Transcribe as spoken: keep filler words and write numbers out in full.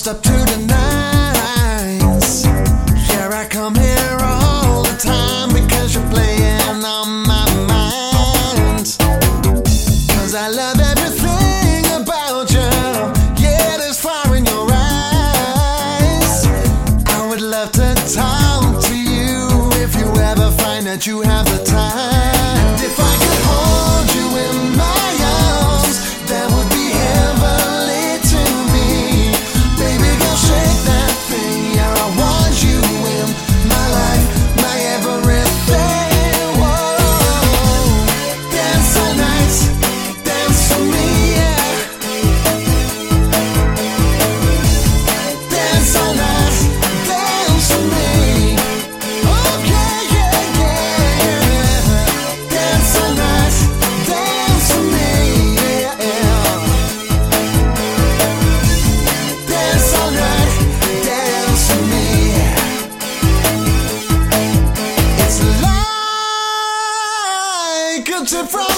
toast up to the nights. Here I come here all the time because you're playing on my mind. Cause I love everything about you. Yeah, there's fire in your eyes. I would love to talk to you if you ever find that you have the time. And if I could hold you in my arms, that would be heavenly to me. Baby girl, shake that thing. Yeah, I want you in my life, my everything. Whoa, dance all night, dance for me, yeah. Dance all night, dance for me. Okay, yeah, yeah, yeah. Dance all night, dance for me, yeah, yeah. Dance all night, dance for me. It's like a tip from